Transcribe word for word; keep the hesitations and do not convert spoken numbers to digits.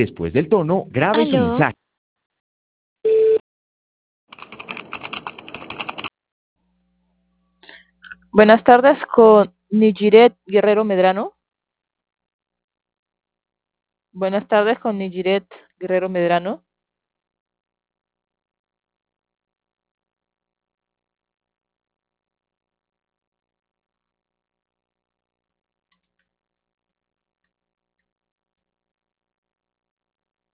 Después del tono, grabe su Aló, mensaje. Buenas tardes con Nijiret Guerrero Medrano. Buenas tardes con Nijiret Guerrero Medrano.